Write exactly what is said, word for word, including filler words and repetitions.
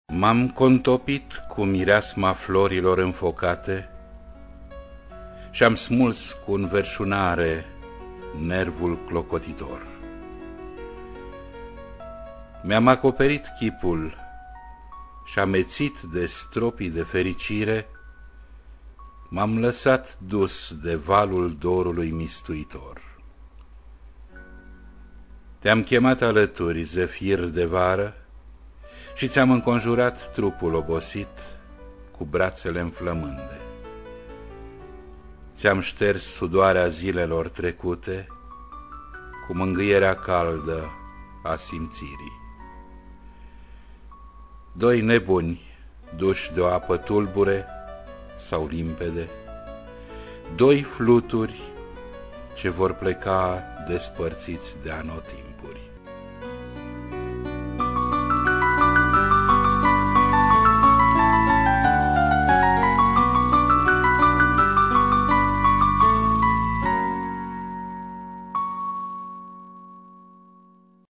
M-am contopit cu mireasma florilor înfocate și-am smuls cu înverșunare nervul clocotitor. Mi-am acoperit chipul și amețit de stropii de fericire, m-am lăsat dus de valul dorului mistuitor. Te-am chemat alături, zefir de vară, și ți-am înconjurat trupul obosit cu brațele înflămânde. Ți-am șters sudoarea zilelor trecute cu mângâierea caldă a simțirii. Doi nebuni duși de o apă tulbure sau limpede, doi fluturi ce vor pleca despărțiți de anotimp.